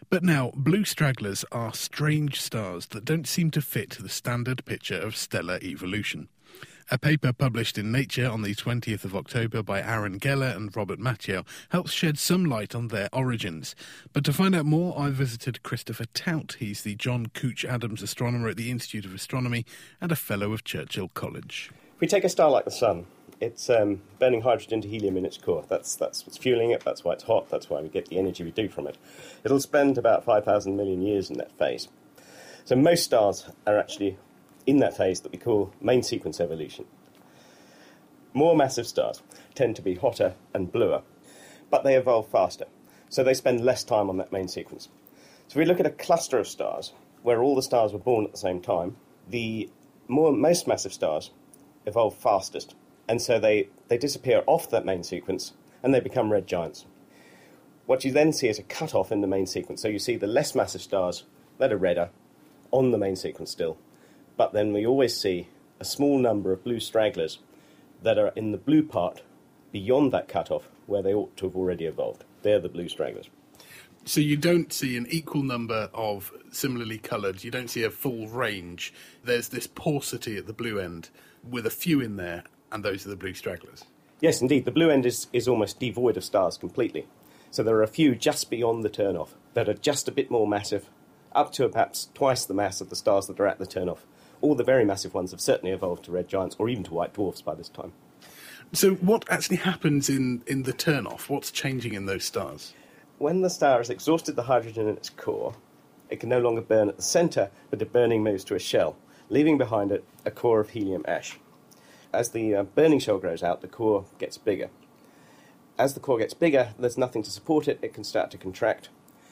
But now, blue stragglers are strange stars that don't seem to fit the standard picture of stellar evolution. A paper published in Nature on the 20th of October by Aaron Geller and Robert Mathieu helps shed some light on their origins. But to find out more, I visited Christopher Tout. He's the John Couch Adams astronomer at the Institute of Astronomy and a fellow of Churchill College. If we take a star like the Sun, it's burning hydrogen to helium in its core. That's what's fueling it, that's why it's hot, that's why we get the energy we do from it. It'll spend about 5,000 million years in that phase. So most stars are actually in that phase that we call main sequence evolution. More massive stars tend to be hotter and bluer, but they evolve faster, so they spend less time on that main sequence. So if we look at a cluster of stars, where all the stars were born at the same time, the most massive stars evolve fastest, and so they disappear off that main sequence, and they become red giants. What you then see is a cut-off in the main sequence, so you see the less massive stars that are redder on the main sequence still, but then we always see a small number of blue stragglers that are in the blue part beyond that cut-off where they ought to have already evolved. They're the blue stragglers. So you don't see an equal number of similarly coloured, you don't see a full range. There's this paucity at the blue end with a few in there, and those are the blue stragglers. Yes, indeed. The blue end is almost devoid of stars completely. So there are a few just beyond the turn-off that are just a bit more massive, up to perhaps twice the mass of the stars that are at the turn-off. All the very massive ones have certainly evolved to red giants or even to white dwarfs by this time. So what actually happens in the turn-off? What's changing in those stars? When the star has exhausted the hydrogen in its core, it can no longer burn at the centre, but the burning moves to a shell, leaving behind it a core of helium ash. As the burning shell grows out, the core gets bigger. As the core gets bigger, there's nothing to support it, it can start to contract,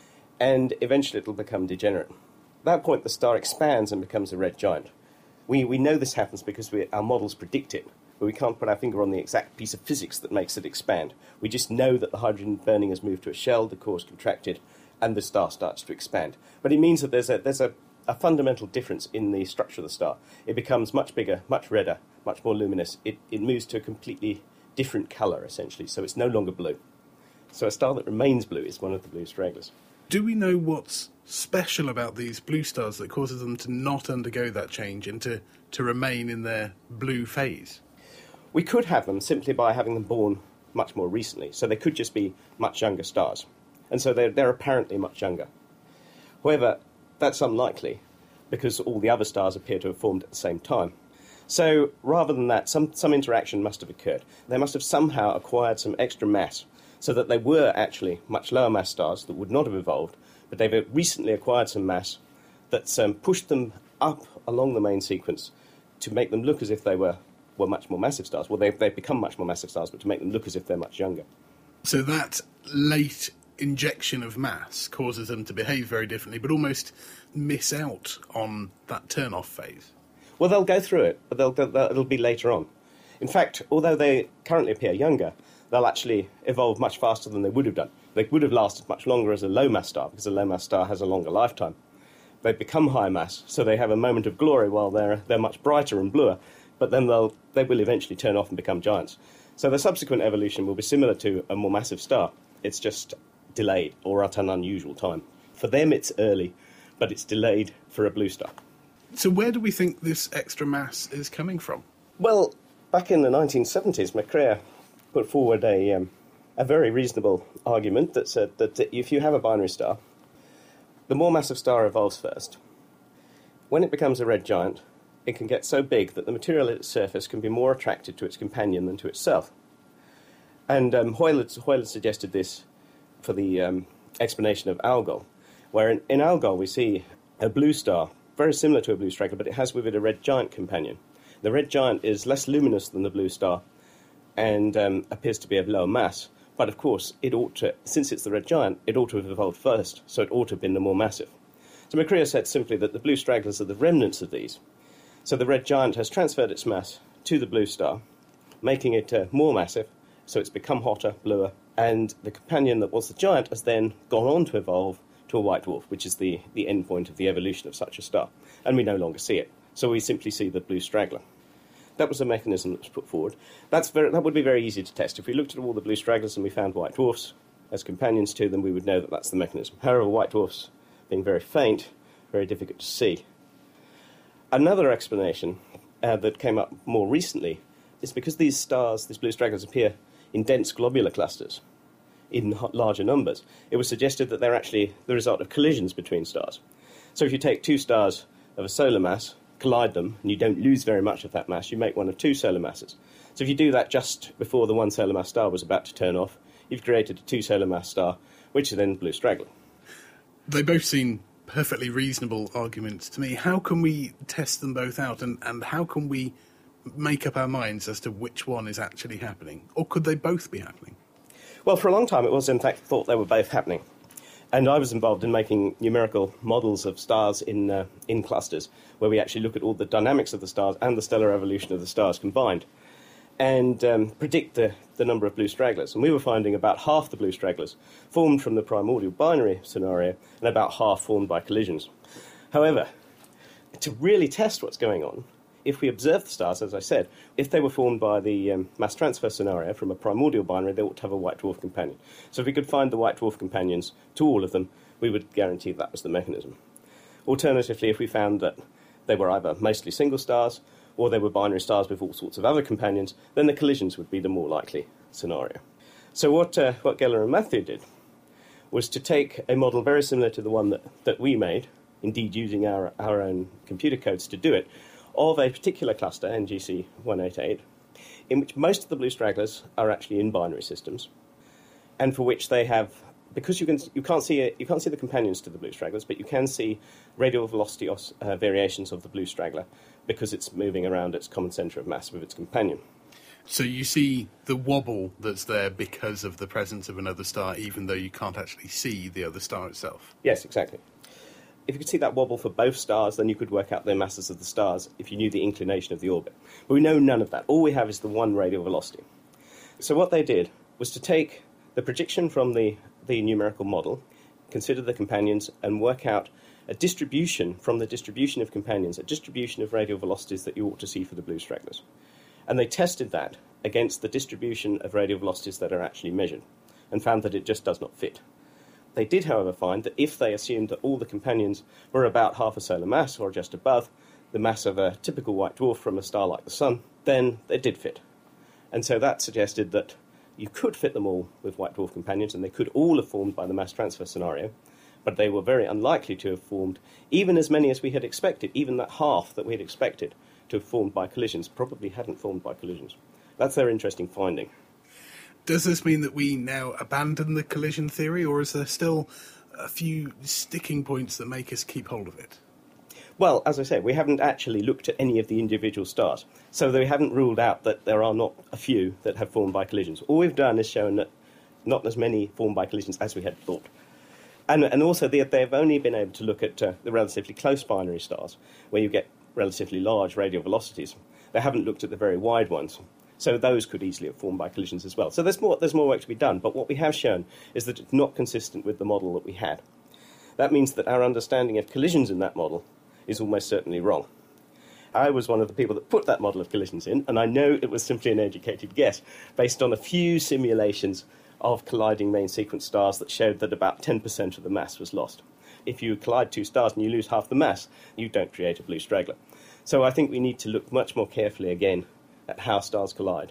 and eventually it'll become degenerate. At that point, the star expands and becomes a red giant. We know this happens because our models predict it, but we can't put our finger on the exact piece of physics that makes it expand. We just know that the hydrogen burning has moved to a shell, the core's contracted, and the star starts to expand. But it means that there's a fundamental difference in the structure of the star. It becomes much bigger, much redder, much more luminous. It moves to a completely different colour, essentially, so it's no longer blue. So a star that remains blue is one of the blue stragglers. Do we know what's special about these blue stars that causes them to not undergo that change and to remain in their blue phase? We could have them simply by having them born much more recently, so they could just be much younger stars. And so they're apparently much younger. However, that's unlikely, because all the other stars appear to have formed at the same time. So rather than that, some interaction must have occurred. They must have somehow acquired some extra mass, so that they were actually much lower mass stars that would not have evolved, but they've recently acquired some mass that's pushed them up along the main sequence to make them look as if they were much more massive stars. Well, they've become much more massive stars, but to make them look as if they're much younger. So that late injection of mass causes them to behave very differently, but almost miss out on that turn-off phase. Well, they'll go through it, but it'll be later on. In fact, although they currently appear younger, they'll actually evolve much faster than they would have done. They would have lasted much longer as a low-mass star, because a low-mass star has a longer lifetime. They've become high-mass, so they have a moment of glory while they're much brighter and bluer, but then they will eventually turn off and become giants. So the subsequent evolution will be similar to a more massive star. It's just delayed, or at an unusual time. For them, it's early, but it's delayed for a blue star. So where do we think this extra mass is coming from? Well, back in the 1970s, McCrea put forward a very reasonable argument that said that if you have a binary star, the more massive star evolves first. When it becomes a red giant, it can get so big that the material at its surface can be more attracted to its companion than to itself. And Hoyle had suggested this for the explanation of Algol, where in Algol we see a blue star, very similar to a blue straggler, but it has with it a red giant companion. The red giant is less luminous than the blue star and appears to be of lower mass. But of course, it ought to, since it's the red giant, it ought to have evolved first, so it ought to have been the more massive. So McCrea said simply that the blue stragglers are the remnants of these. So the red giant has transferred its mass to the blue star, making it more massive, so it's become hotter, bluer, and the companion that was the giant has then gone on to evolve to a white dwarf, which is the end point of the evolution of such a star. And we no longer see it, so we simply see the blue straggler. That was a mechanism that was put forward. That would be very easy to test. If we looked at all the blue stragglers and we found white dwarfs, as companions to them, we would know that that's the mechanism. However, white dwarfs, being very faint, very difficult to see. Another explanation that came up more recently is because these stars, these blue stragglers, appear in dense globular clusters in larger numbers. It was suggested that they're actually the result of collisions between stars. So if you take two stars of a solar mass, collide them, and you don't lose very much of that mass, you make one of two solar masses. So if you do that just before the one solar mass star was about to turn off, you've created a two solar mass star, which is then blue straggler. They both seem perfectly reasonable arguments to me. How can we test them both out, and how can we make up our minds as to which one is actually happening? Or could they both be happening? Well, for a long time it was in fact thought they were both happening. And I was involved in making numerical models of stars in clusters, where we actually look at all the dynamics of the stars and the stellar evolution of the stars combined, and predict the number of blue stragglers. And we were finding about half the blue stragglers formed from the primordial binary scenario, and about half formed by collisions. However, to really test what's going on, if we observe the stars, as I said, if they were formed by the mass transfer scenario from a primordial binary, they ought to have a white dwarf companion. So if we could find the white dwarf companions to all of them, we would guarantee that was the mechanism. Alternatively, if we found that they were either mostly single stars or they were binary stars with all sorts of other companions, then the collisions would be the more likely scenario. So what Geller and Matthew did was to take a model very similar to the one that we made, indeed using our own computer codes to do it, of a particular cluster, NGC 188, in which most of the blue stragglers are actually in binary systems, and for which they have, because you can't see the companions to the blue stragglers, but you can see radial velocity variations of the blue straggler because it's moving around its common centre of mass with its companion. So you see the wobble that's there because of the presence of another star, even though you can't actually see the other star itself. Yes, exactly. If you could see that wobble for both stars, then you could work out the masses of the stars if you knew the inclination of the orbit. But we know none of that. All we have is the one radial velocity. So what they did was to take the projection from the numerical model, consider the companions, and work out a distribution from the distribution of companions, a distribution of radial velocities that you ought to see for the blue stragglers. And they tested that against the distribution of radial velocities that are actually measured, and found that it just does not fit. They did, however, find that if they assumed that all the companions were about half a solar mass, or just above the mass of a typical white dwarf from a star like the Sun, then they did fit. And so that suggested that you could fit them all with white dwarf companions, and they could all have formed by the mass transfer scenario, but they were very unlikely to have formed even as many as we had expected. Even that half that we had expected to have formed by collisions probably hadn't formed by collisions. That's their interesting finding. Does this mean that we now abandon the collision theory, or is there still a few sticking points that make us keep hold of it? Well, as I said, we haven't actually looked at any of the individual stars, so they haven't ruled out that there are not a few that have formed by collisions. All we've done is shown that not as many formed by collisions as we had thought. And also they've only been able to look at the relatively close binary stars, where you get relatively large radial velocities. They haven't looked at the very wide ones. So those could easily have formed by collisions as well. So there's more work to be done, but what we have shown is that it's not consistent with the model that we had. That means that our understanding of collisions in that model is almost certainly wrong. I was one of the people that put that model of collisions in, and I know it was simply an educated guess, based on a few simulations of colliding main sequence stars that showed that about 10% of the mass was lost. If you collide two stars and you lose half the mass, you don't create a blue straggler. So I think we need to look much more carefully again at how stars collide.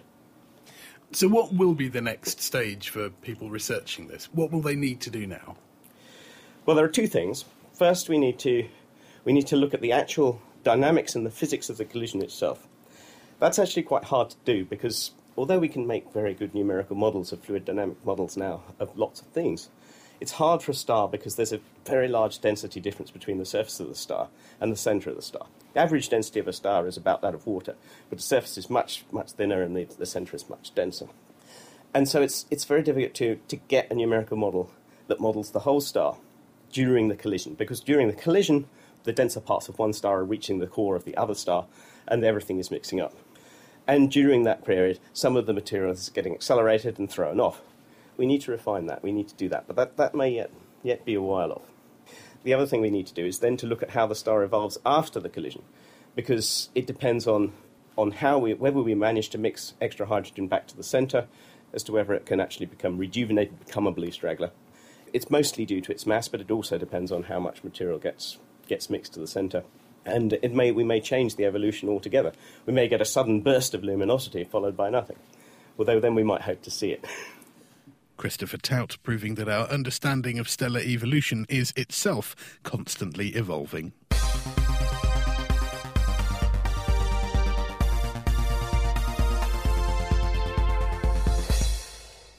So what will be the next stage for people researching this? What will they need to do now? Well, there are two things. First, we need to look at the actual dynamics and the physics of the collision itself. That's actually quite hard to do because although we can make very good numerical models of fluid dynamic models now of lots of things, it's hard for a star because there's a very large density difference between the surface of the star and the centre of the star. The average density of a star is about that of water, but the surface is much, much thinner and the centre is much denser. And so it's very difficult to get a numerical model that models the whole star during the collision, because during the collision, the denser parts of one star are reaching the core of the other star, and everything is mixing up. And during that period, some of the material is getting accelerated and thrown off. We need to refine that. We need to do that, but that may yet be a while off. The other thing we need to do is then to look at how the star evolves after the collision, because it depends on whether we manage to mix extra hydrogen back to the centre, as to whether it can actually become rejuvenated, become a blue straggler. It's mostly due to its mass, but it also depends on how much material gets mixed to the centre. And we may change the evolution altogether. We may get a sudden burst of luminosity followed by nothing, although then we might hope to see it. Christopher Tout, proving that our understanding of stellar evolution is itself constantly evolving.